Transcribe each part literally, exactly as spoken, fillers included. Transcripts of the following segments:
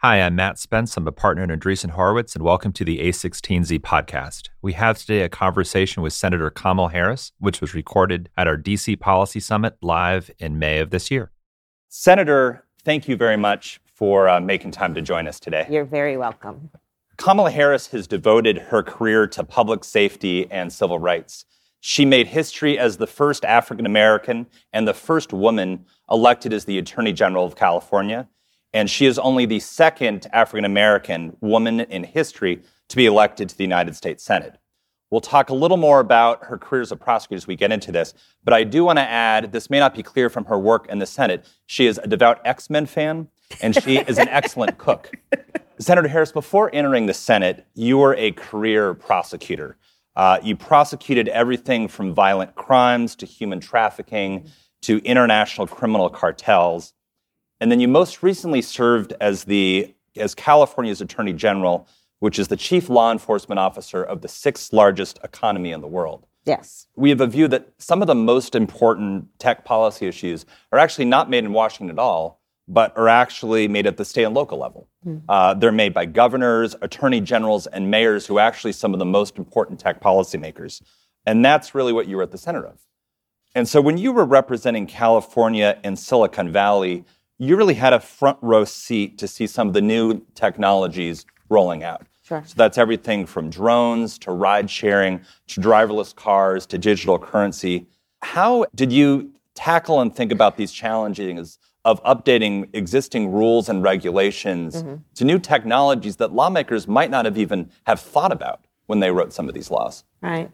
Hi, I'm Matt Spence. I'm a partner in Andreessen Horowitz, and welcome to the A sixteen Z podcast. We have today a conversation with Senator Kamala Harris, which was recorded at our D C Policy Summit live in May of this year. Senator, thank you very much for uh, making time to join us today. You're very welcome. Kamala Harris has devoted her career to public safety and civil rights. She made history as the first African American and the first woman elected as the Attorney General of California. And she is only the second African-American woman in history to be elected to the United States Senate. We'll talk a little more about her career as a prosecutor as we get into this, but I do want to add, this may not be clear from her work in the Senate, she is a devout X-Men fan, and she is an excellent cook. Senator Harris, before entering the Senate, you were a career prosecutor. Uh, you prosecuted everything from violent crimes to human trafficking to international criminal cartels. And then you most recently served as the as California's Attorney General, which is the chief law enforcement officer of the sixth largest economy in the world. Yes. We have a view that some of the most important tech policy issues are actually not made in Washington at all, but are actually made at the state and local level. Mm. Uh, they're made by governors, attorney generals, and mayors who are actually some of the most important tech policymakers. And that's really what you were at the center of. And so when you were representing California and Silicon Valley, you really had a front row seat to see some of the new technologies rolling out. Sure. So that's everything from drones to ride sharing to driverless cars to digital currency. How did you tackle and think about these challenges of updating existing rules and regulations mm-hmm. to new technologies that lawmakers might not have even have thought about when they wrote some of these laws? Right.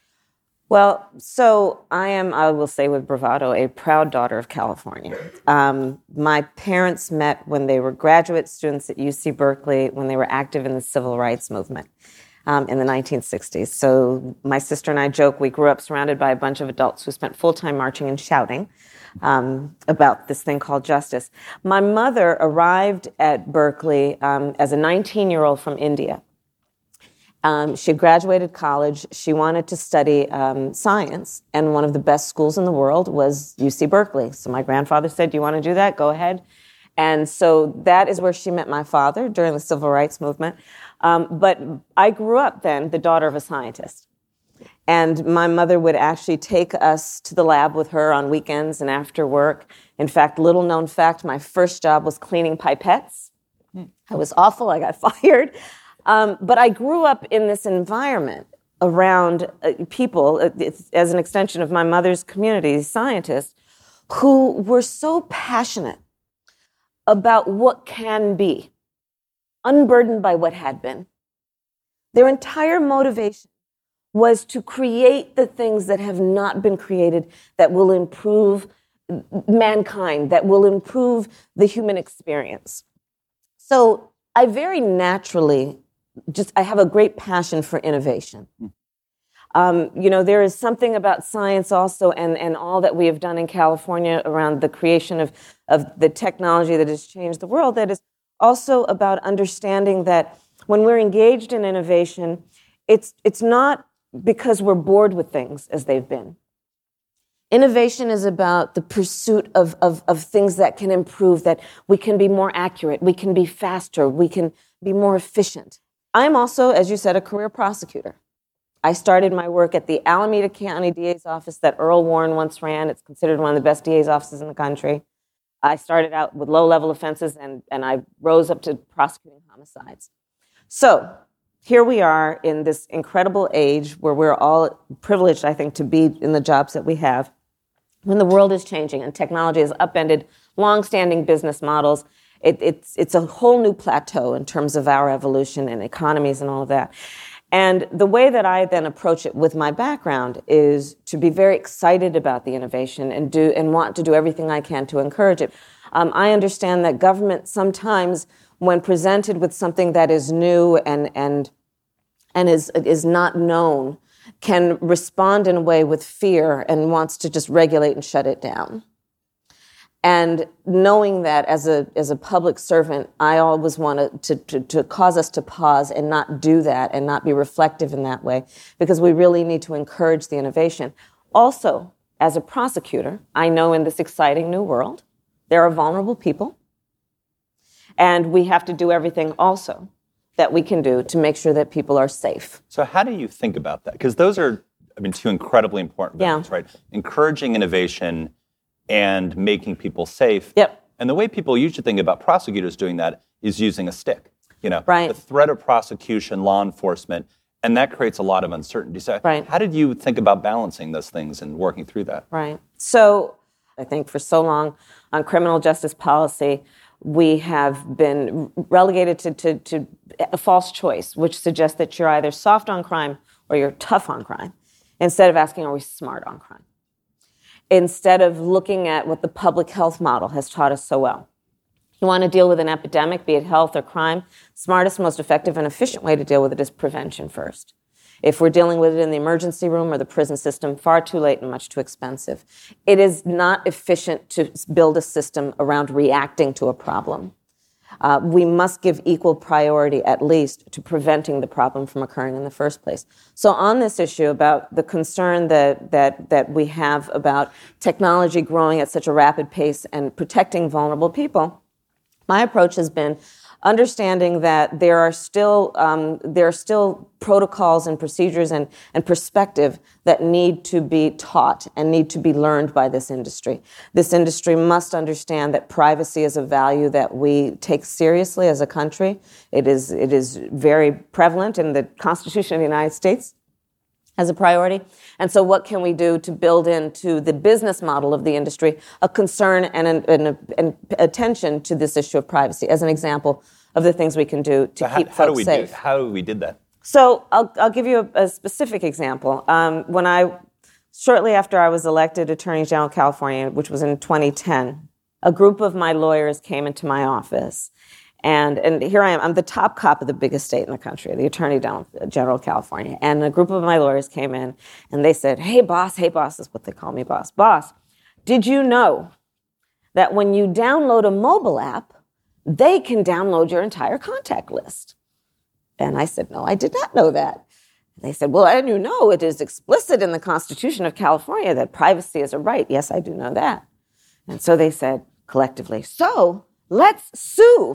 Well, so I am, I will say with bravado, a proud daughter of California. Um, my parents met when they were graduate students at U C Berkeley, when they were active in the civil rights movement um, in the nineteen sixties. So my sister and I joke, we grew up surrounded by a bunch of adults who spent full time marching and shouting um, about this thing called justice. My mother arrived at Berkeley um, as a nineteen-year-old from India. Um, she graduated college. She wanted to study um, science, and one of the best schools in the world was U C Berkeley. So my grandfather said, "Do you want to do that? Go ahead." And so that is where she met my father during the civil rights movement. Um, but I grew up then the daughter of a scientist. And my mother would actually take us to the lab with her on weekends and after work. In fact, little known fact, my first job was cleaning pipettes. I was awful. I got fired. Um, but I grew up in this environment around uh, people, uh, as an extension of my mother's community, scientists, who were so passionate about what can be, unburdened by what had been. Their entire motivation was to create the things that have not been created that will improve mankind, that will improve the human experience. So I very naturally Just, I have a great passion for innovation. Um, you know, there is something about science also and, and all that we have done in California around the creation of, of the technology that has changed the world that is also about understanding that when we're engaged in innovation, it's it's not because we're bored with things as they've been. Innovation is about the pursuit of, of, of things that can improve, that we can be more accurate, we can be faster, we can be more efficient. I'm also, as you said, a career prosecutor. I started my work at the Alameda County D A's office that Earl Warren once ran. It's considered one of the best D A's offices in the country. I started out with low-level offenses, and, and I rose up to prosecuting homicides. So here we are in this incredible age where we're all privileged, I think, to be in the jobs that we have, when the world is changing and technology has upended long-standing business models. It, it's it's a whole new plateau in terms of our evolution and economies and all of that. And the way that I then approach it with my background is to be very excited about the innovation and do and want to do everything I can to encourage it. Um, I understand that government sometimes, when presented with something that is new and and and is is not known, can respond in a way with fear and wants to just regulate and shut it down. And knowing that as a as a public servant, I always want to, to, to cause us to pause and not do that and not be reflective in that way, because we really need to encourage the innovation. Also, as a prosecutor, I know in this exciting new world, there are vulnerable people. And we have to do everything also that we can do to make sure that people are safe. So how do you think about that? Because those are, I mean, two incredibly important values, yeah. right? Encouraging innovation and making people safe. Yep. And the way people usually think about prosecutors doing that is using a stick. You know, right. the threat of prosecution, law enforcement, and that creates a lot of uncertainty. So right. how did you think about balancing those things and working through that? Right. So I think for so long on criminal justice policy, we have been relegated to, to, to a false choice, which suggests that you're either soft on crime or you're tough on crime, instead of asking, are we smart on crime? Instead of looking at what the public health model has taught us so well. You want to deal with an epidemic, be it health or crime, smartest, most effective, and efficient way to deal with it is prevention first. If we're dealing with it in the emergency room or the prison system, far too late and much too expensive. It is not efficient to build a system around reacting to a problem. Uh, we must give equal priority, at least, to preventing the problem from occurring in the first place. So on this issue about the concern that, that, that we have about technology growing at such a rapid pace and protecting vulnerable people, my approach has been understanding that there are still um, there are still protocols and procedures and, and perspective that need to be taught and need to be learned by this industry. This industry must understand that privacy is a value that we take seriously as a country. It is it is very prevalent in the Constitution of the United States as a priority. And so what can we do to build into the business model of the industry a concern and an, an, an attention to this issue of privacy as an example of the things we can do to so keep how, folks how do we safe. Do, how we did that? So I'll, I'll give you a, a specific example. Um, when I, shortly after I was elected Attorney General of California, which was in twenty ten, a group of my lawyers came into my office. And and here I am. I'm the top cop of the biggest state in the country, the Attorney General of California. And a group of my lawyers came in, and they said, hey, boss, hey, boss, is what they call me, boss. Boss, did you know that when you download a mobile app, they can download your entire contact list? And I said, no, I did not know that. And they said, well, and you know it is explicit in the Constitution of California that privacy is a right. Yes, I do know that. And so they said collectively, so let's sue.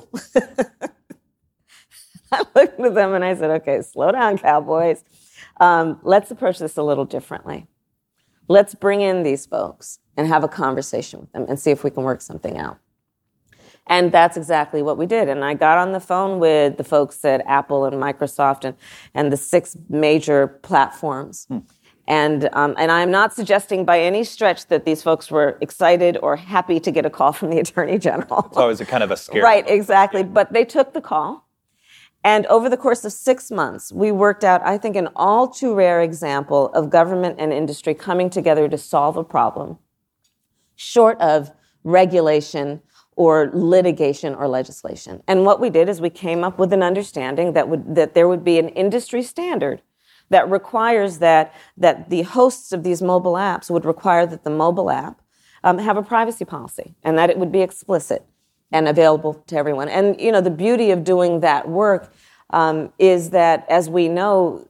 I looked at them and I said, okay, slow down, cowboys. Um, let's approach this a little differently. Let's bring in these folks and have a conversation with them and see if we can work something out. And that's exactly what we did. And I got on the phone with the folks at Apple and Microsoft and, and the six major platforms. Hmm. And um, and I'm not suggesting by any stretch that these folks were excited or happy to get a call from the Attorney General. It's always a kind of a scare. Right, exactly. But they took the call. And over the course of six months, we worked out, I think, an all too rare example of government and industry coming together to solve a problem, short of regulation or litigation or legislation. And what we did is we came up with an understanding that would that there would be an industry standard that requires that that the hosts of these mobile apps would require that the mobile app um, have a privacy policy and that it would be explicit and available to everyone. And, you know, the beauty of doing that work um, is that, as we know,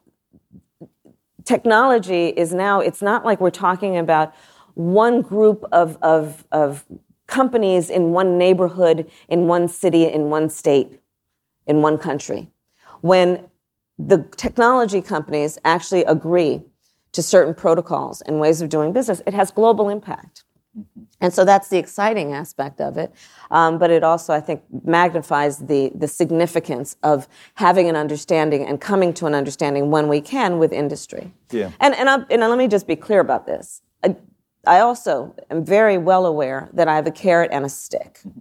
technology is now, it's not like we're talking about one group of, of, of companies in one neighborhood, in one city, in one state, in one country. When the technology companies actually agree to certain protocols and ways of doing business, it has global impact. Mm-hmm. And so that's the exciting aspect of it. Um, but it also, I think, magnifies the, the significance of having an understanding and coming to an understanding when we can with industry. Yeah. And, and, I, and let me just be clear about this. I, I also am very well aware that I have a carrot and a stick. Mm-hmm.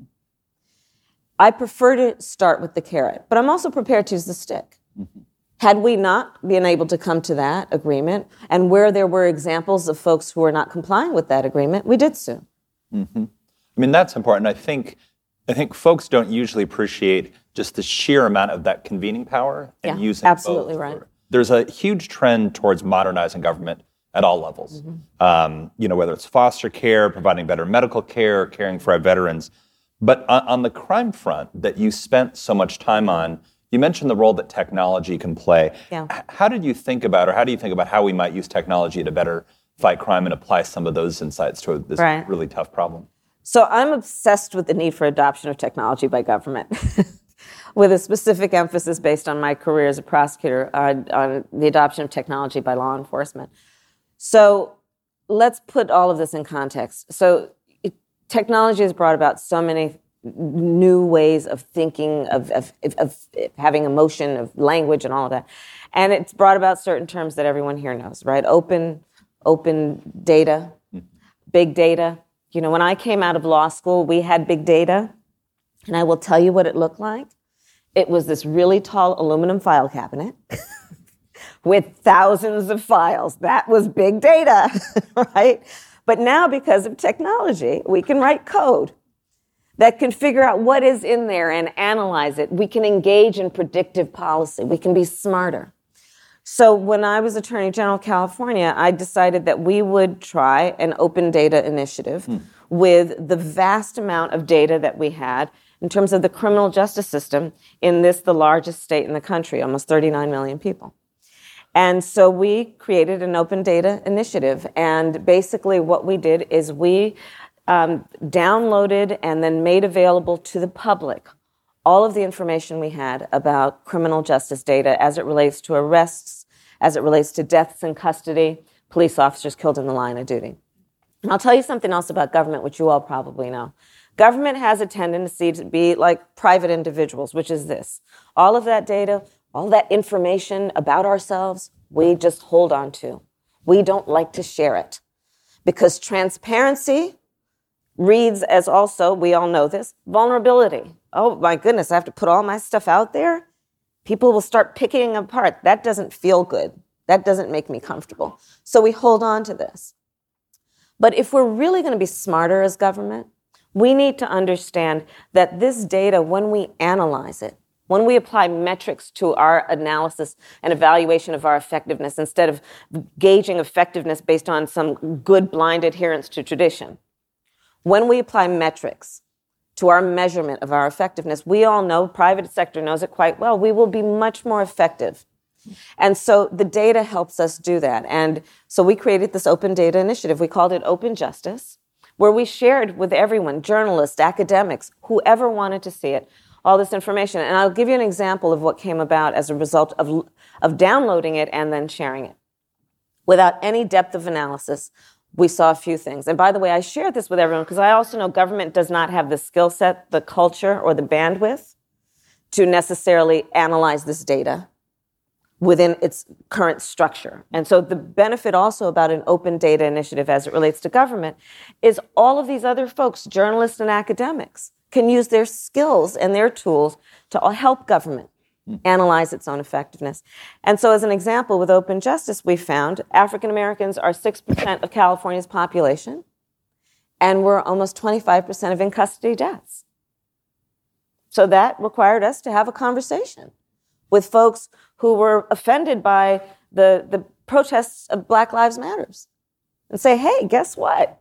I prefer to start with the carrot, but I'm also prepared to use the stick. Mm-hmm. Had we not been able to come to that agreement, and where there were examples of folks who were not complying with that agreement, we did sue. Mm-hmm. I mean, that's important. I think I think folks don't usually appreciate just the sheer amount of that convening power and yeah, using absolutely both. Right. There's a huge trend towards modernizing government at all levels. Mm-hmm. Um, you know, whether it's foster care, providing better medical care, caring for our veterans. But on, on the crime front that you spent so much time on, you mentioned the role that technology can play. Yeah. How did you think about, or how do you think about how we might use technology to better fight crime and apply some of those insights to this right. really tough problem? So I'm obsessed with the need for adoption of technology by government, with a specific emphasis based on my career as a prosecutor on, on the adoption of technology by law enforcement. So let's put all of this in context. So it, technology has brought about so many new ways of thinking, of, of, of having emotion, of language, and all of that. And it's brought about certain terms that everyone here knows, right? Open, open data, big data. You know, when I came out of law school, we had big data, and I will tell you what it looked like. It was this really tall aluminum file cabinet with thousands of files. That was big data, right? But now, because of technology, we can write code that can figure out what is in there and analyze it. We can engage in predictive policy. We can be smarter. So when I was Attorney General of California, I decided that we would try an open data initiative hmm. with the vast amount of data that we had in terms of the criminal justice system in this, the largest state in the country, almost thirty-nine million people. And so we created an open data initiative. And basically what we did is we um, downloaded and then made available to the public all of the information we had about criminal justice data as it relates to arrests, as it relates to deaths in custody, police officers killed in the line of duty. And I'll tell you something else about government, which you all probably know. Government has a tendency to be like private individuals, which is this. All of that data, all that information about ourselves, we just hold on to. We don't like to share it because transparency reads as also, we all know this, vulnerability. Oh my goodness, I have to put all my stuff out there? People will start picking apart. That doesn't feel good. That doesn't make me comfortable. So we hold on to this. But if we're really going to be smarter as government, we need to understand that this data, when we analyze it, when we apply metrics to our analysis and evaluation of our effectiveness, instead of gauging effectiveness based on some good blind adherence to tradition, when we apply metrics to our measurement of our effectiveness, we all know, private sector knows it quite well, we will be much more effective. And so the data helps us do that. And so we created this open data initiative. We called it Open Justice, where we shared with everyone, journalists, academics, whoever wanted to see it, all this information. And I'll give you an example of what came about as a result of, of downloading it and then sharing it. Without any depth of analysis, we saw a few things. And by the way, I shared this with everyone because I also know government does not have the skill set, the culture, or the bandwidth to necessarily analyze this data within its current structure. And so the benefit also about an open data initiative as it relates to government is all of these other folks, journalists and academics, can use their skills and their tools to help government analyze its own effectiveness. And so as an example, with Open Justice, we found African Americans are six percent of California's population, and we're almost twenty-five percent of in-custody deaths. So that required us to have a conversation with folks who were offended by the, the protests of Black Lives Matters and say, hey, guess what?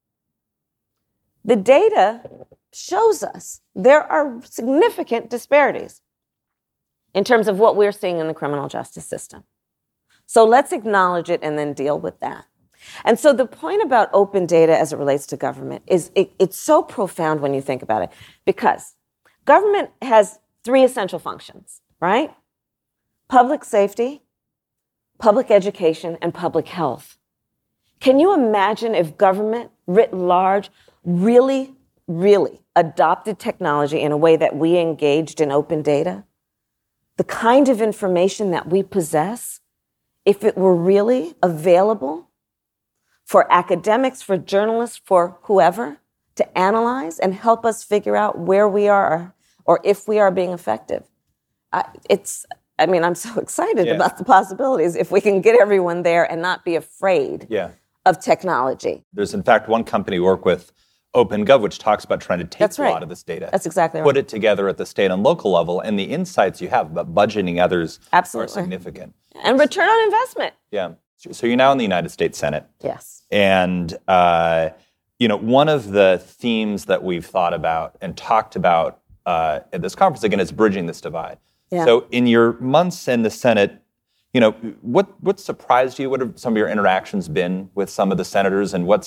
The data shows us there are significant disparities in terms of what we're seeing in the criminal justice system. So let's acknowledge it and then deal with that. And so the point about open data as it relates to government is it, it's so profound when you think about it, because government has three essential functions, right? Public safety, public education, and public health. Can you imagine if government writ large really, really adopted technology in a way that we engaged in open data? The kind of information that we possess, if it were really available for academics, for journalists, for whoever, to analyze and help us figure out where we are or if we are being effective. I, it's, I mean, I'm so excited yeah. about the possibilities if we can get everyone there and not be afraid yeah. of technology. There's, in fact, one company we work with, OpenGov, which talks about trying to take That's a right. lot of this data, That's exactly right. put it together at the state and local level, and the insights you have about budgeting others Absolutely. are significant. And return on investment. Yeah. So you're now in the United States Senate. Yes. And, uh, you know, one of the themes that we've thought about and talked about uh, at this conference, again, is bridging this divide. Yeah. So in your months in the Senate, you know, what what surprised you? What have some of your interactions been with some of the senators, and what's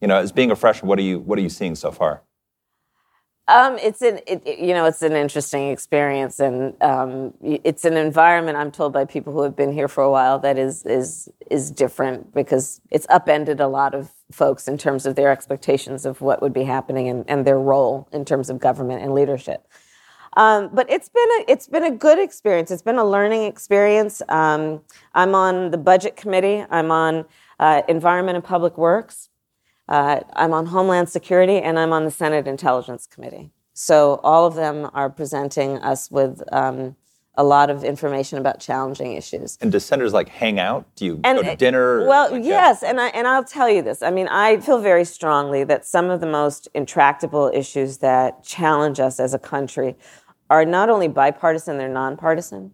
You know, as being a freshman, what are you what are you seeing so far? Um, it's an it, it- you know it's an interesting experience, and um, y- it's an environment, I'm told by people who have been here for a while, that is is is different because it's upended a lot of folks in terms of their expectations of what would be happening and, and their role in terms of government and leadership. Um, but it's been a it's been a good experience. It's been a learning experience. Um, I'm on the budget committee. I'm on uh, Environment and Public Works. Uh, I'm on Homeland Security, and I'm on the Senate Intelligence Committee. So all of them are presenting us with um, a lot of information about challenging issues. And do senators like hang out? Do you And, go to dinner? Well, like yes, that? and I and I'll tell you this. I mean, I feel very strongly that some of the most intractable issues that challenge us as a country are not only bipartisan, they're nonpartisan.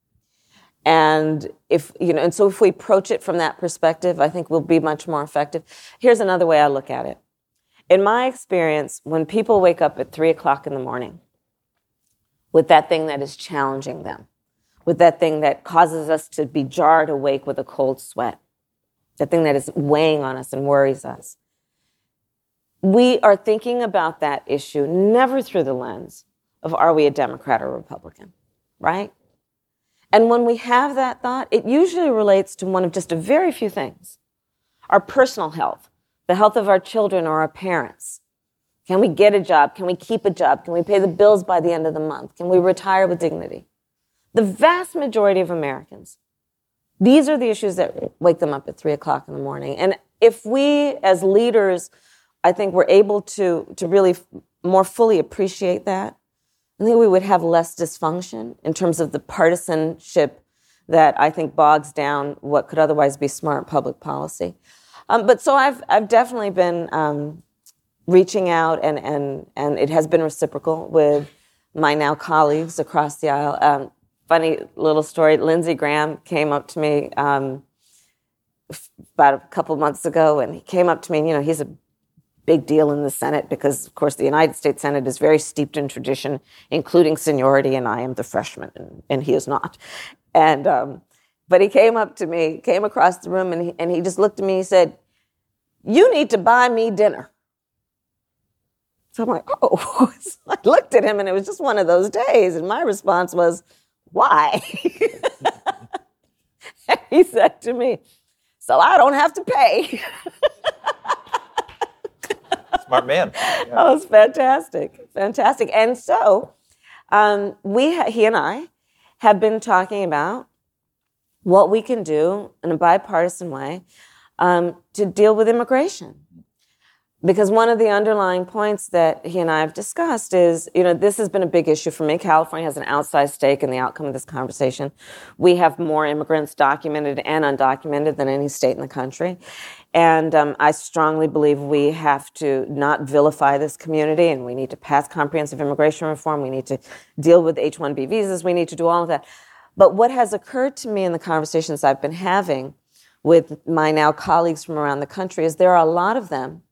And if, you know, and so if we approach it from that perspective, I think we'll be much more effective. Here's another way I look at it. In my experience, when people wake up at three o'clock in the morning with that thing that is challenging them, with that thing that causes us to be jarred awake with a cold sweat, that thing that is weighing on us and worries us, we are thinking about that issue never through the lens of are we a Democrat or Republican, right? And when we have that thought, it usually relates to one of just a very few things. Our personal health, the health of our children or our parents. Can we get a job? Can we keep a job? Can we pay the bills by the end of the month? Can we retire with dignity? The vast majority of Americans, these are the issues that wake them up at three o'clock in the morning. And if we as leaders, I think we're able to, to really f- more fully appreciate that, I think we would have less dysfunction in terms of the partisanship that I think bogs down what could otherwise be smart public policy. Um, but so I've I've definitely been um, reaching out, and, and and it has been reciprocal with my now colleagues across the aisle. Um, funny little story: Lindsey Graham came up to me um, about a couple months ago, and he came up to me. And, you know, he's a big deal in the Senate because, of course, the United States Senate is very steeped in tradition, including seniority, and I am the freshman, and, and he is not. And um, but he came up to me, came across the room, and he, and he just looked at me. He said, "You need to buy me dinner." So I'm like, oh. So I looked at him, and it was just one of those days. And my response was, "Why?" And he said to me, "So I don't have to pay." Smart man. Yeah. Oh, it's fantastic, fantastic. And so um, we, ha- he and I, have been talking about what we can do in a bipartisan way um, to deal with immigration. Because one of the underlying points that he and I have discussed is, you know, this has been a big issue for me. California has an outsized stake in the outcome of this conversation. We have more immigrants documented and undocumented than any state in the country. And um, I strongly believe we have to not vilify this community, and we need to pass comprehensive immigration reform. We need to deal with H one B visas. We need to do all of that. But what has occurred to me in the conversations I've been having with my now colleagues from around the country is there are a lot of them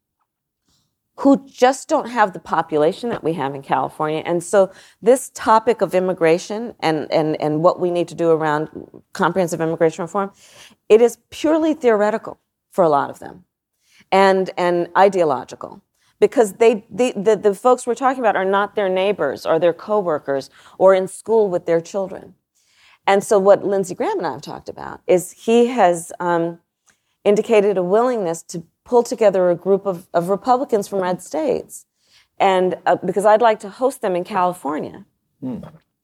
who just don't have the population that we have in California. And so this topic of immigration and, and, and what we need to do around comprehensive immigration reform, it is purely theoretical for a lot of them and, and ideological. Because they, they the, the folks we're talking about are not their neighbors or their coworkers or in school with their children. And so what Lindsey Graham and I have talked about is he has um, indicated a willingness to pull together a group of, of Republicans from red states, and uh, because I'd like to host them in California, mm.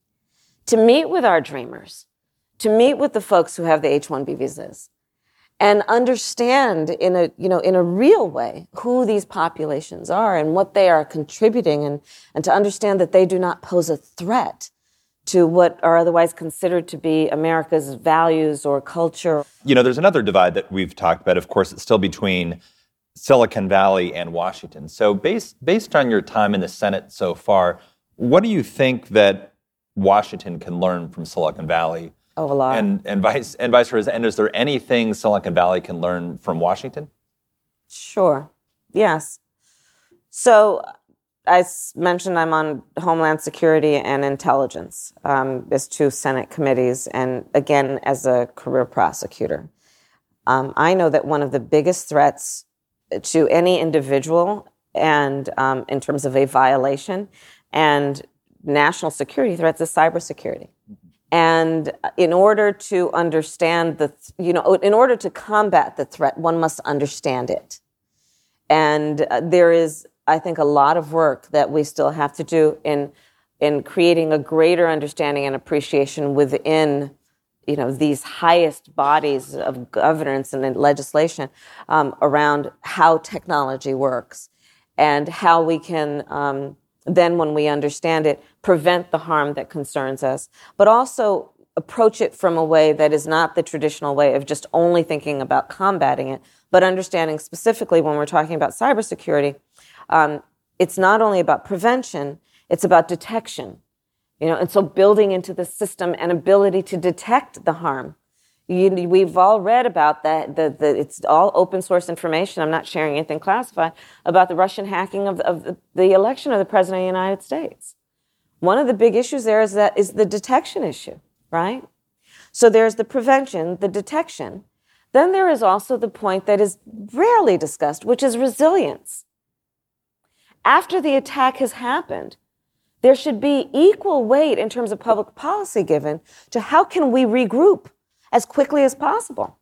to meet with our dreamers, to meet with the folks who have the H one B visas, and understand in a you know in a real way who these populations are and what they are contributing, and, and to understand that they do not pose a threat to what are otherwise considered to be America's values or culture. You know, there's another divide that we've talked about. Of course, it's still between Silicon Valley and Washington. So based based on your time in the Senate so far, what do you think that Washington can learn from Silicon Valley? Oh, a lot. And, and, vice, and vice versa. And is there anything Silicon Valley can learn from Washington? Sure. Yes. So I mentioned I'm on Homeland Security and Intelligence um, as two Senate committees, and again, as a career prosecutor. Um, I know that one of the biggest threats to any individual and um, in terms of a violation, and national security threats is cybersecurity. And in order to understand the, you know, in order to combat the threat, one must understand it. And uh, there is, I think, a lot of work that we still have to do in in creating a greater understanding and appreciation within, you know, these highest bodies of governance and legislation um, around how technology works and how we can um, then, when we understand it, prevent the harm that concerns us, but also approach it from a way that is not the traditional way of just only thinking about combating it, but understanding specifically when we're talking about cybersecurity, um, it's not only about prevention, it's about detection. You know, and so building into the system an ability to detect the harm. You, we've all read about that. The, the, it's all open source information. I'm not sharing anything classified about the Russian hacking of, of the, the election of the President of the United States. One of the big issues there is that is the detection issue, right? So there's the prevention, the detection. Then there is also the point that is rarely discussed, which is resilience. After the attack has happened, there should be equal weight in terms of public policy given to how can we regroup as quickly as possible.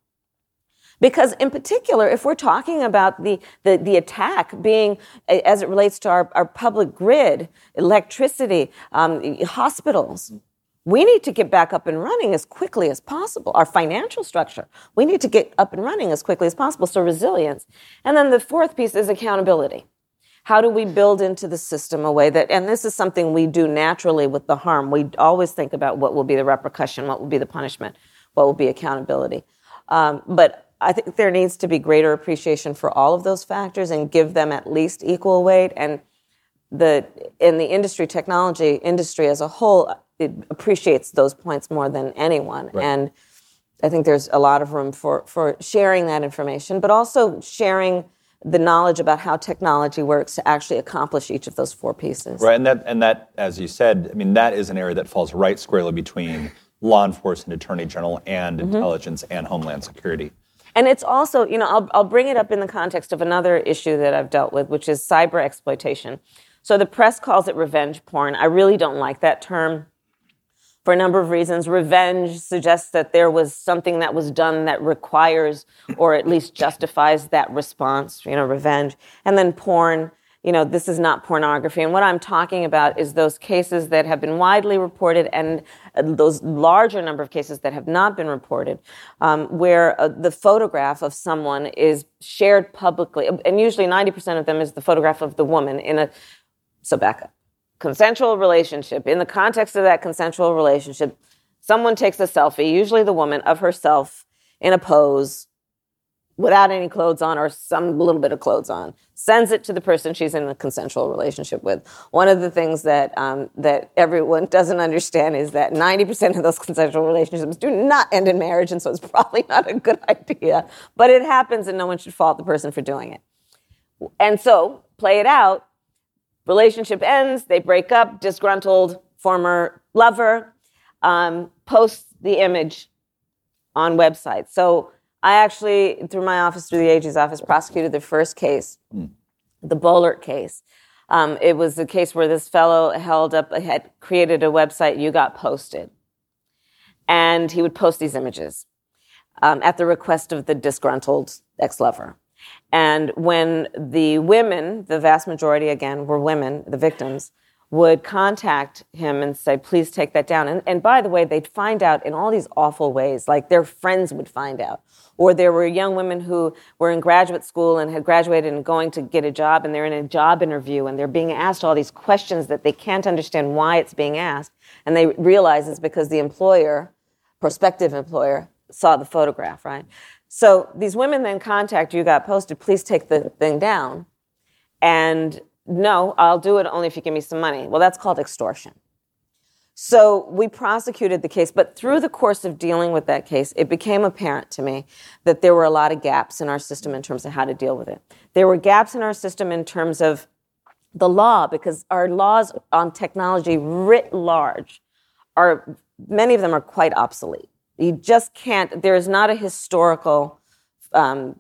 Because in particular, if we're talking about the, the, the attack being, as it relates to our, our public grid, electricity, um, hospitals, we need to get back up and running as quickly as possible. Our financial structure, we need to get up and running as quickly as possible. So resilience. And then the fourth piece is accountability. How do we build into the system a way that, and this is something we do naturally with the harm, we always think about what will be the repercussion, what will be the punishment, what will be accountability. Um, but I think there needs to be greater appreciation for all of those factors and give them at least equal weight. And the in the industry, technology industry as a whole, it appreciates those points more than anyone. Right. And I think there's a lot of room for, for sharing that information, but also sharing the knowledge about how technology works to actually accomplish each of those four pieces. Right, and that, and that, as you said, I mean, that is an area that falls right squarely between law enforcement, attorney general, and mm-hmm. intelligence and homeland security. And it's also, you know, I'll, I'll bring it up in the context of another issue that I've dealt with, which is cyber exploitation. So the press calls it revenge porn. I really don't like that term for a number of reasons. Revenge suggests that there was something that was done that requires or at least justifies that response, you know, revenge. And then porn, you know, this is not pornography. And what I'm talking about is those cases that have been widely reported and those larger number of cases that have not been reported, um, where uh, the photograph of someone is shared publicly. And usually ninety percent of them is the photograph of the woman in a, so back up. Consensual relationship. In the context of that consensual relationship, someone takes a selfie, usually the woman, of herself in a pose without any clothes on or some little bit of clothes on, sends it to the person she's in a consensual relationship with. One of the things that um, that everyone doesn't understand is that ninety percent of those consensual relationships do not end in marriage, and so it's probably not a good idea. But it happens, and no one should fault the person for doing it. And so, play it out. Relationship ends, they break up, disgruntled former lover um, posts the image on websites. So I actually, through my office, through the A G's office, prosecuted the first case, mm. the Bollert case. Um, it was a case where this fellow held up, had created a website, You Got Posted. And he would post these images um, at the request of the disgruntled ex-lover. And when the women, the vast majority, again, were women, the victims, would contact him and say, please take that down. And, and by the way, they'd find out in all these awful ways, like their friends would find out. Or there were young women who were in graduate school and had graduated and going to get a job, and they're in a job interview, and they're being asked all these questions that they can't understand why it's being asked. And they realize it's because the employer, prospective employer, saw the photograph, right? So these women then contact You Got Posted, please take the thing down. And no, I'll do it only if you give me some money. Well, that's called extortion. So we prosecuted the case, but through the course of dealing with that case, it became apparent to me that there were a lot of gaps in our system in terms of how to deal with it. There were gaps in our system in terms of the law, because our laws on technology writ large are, many of them are quite obsolete. You just can't, there is not a historical um,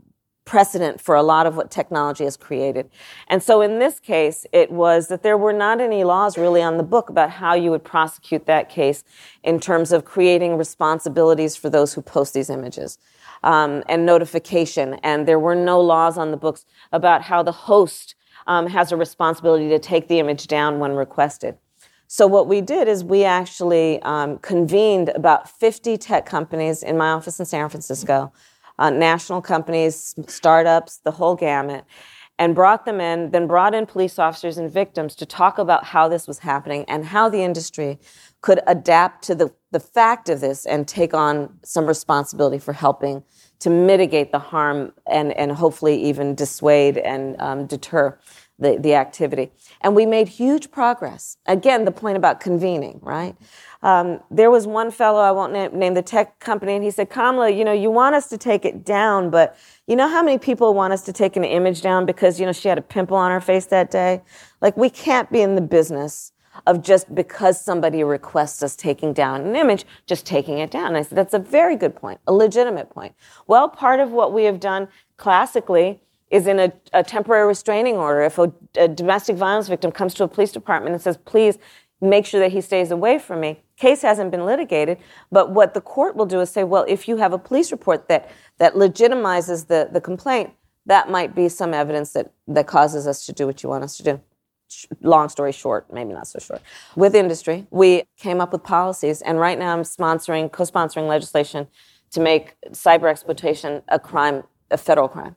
precedent for a lot of what technology has created. And so in this case, it was that there were not any laws really on the book about how you would prosecute that case in terms of creating responsibilities for those who post these images um, and notification. And there were no laws on the books about how the host um, has a responsibility to take the image down when requested. So what we did is we actually um, convened about fifty tech companies in my office in San Francisco, Uh, national companies, startups, the whole gamut, and brought them in, then brought in police officers and victims to talk about how this was happening and how the industry could adapt to the, the fact of this and take on some responsibility for helping to mitigate the harm and, and hopefully even dissuade and um, deter the, the activity. And we made huge progress. Again, the point about convening, right? Um, there was one fellow, I won't name, name the tech company, and he said, Kamala, you know, you want us to take it down, but you know how many people want us to take an image down because, you know, she had a pimple on her face that day? Like, we can't be in the business of just because somebody requests us taking down an image, just taking it down. And I said, that's a very good point, a legitimate point. Well, part of what we have done classically is in a, a temporary restraining order. If a, a domestic violence victim comes to a police department and says, please make sure that he stays away from me, case hasn't been litigated, but what the court will do is say, well, if you have a police report that that legitimizes the, the complaint, that might be some evidence that, that causes us to do what you want us to do. Long story short, maybe not so short. With industry, we came up with policies, and right now I'm sponsoring, co-sponsoring legislation to make cyber exploitation a crime, a federal crime,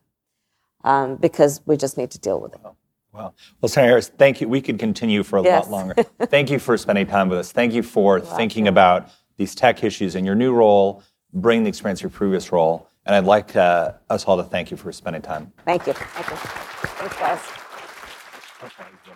um, because we just need to deal with it. Wow. Well, Senator Harris, thank you. We could continue for a yes. lot longer. Thank you for spending time with us. Thank you for You're thinking welcome. about these tech issues in your new role, bringing the experience of your previous role. And I'd like uh, us all to thank you for spending time. Thank you. Thank you. Thanks, guys. Okay.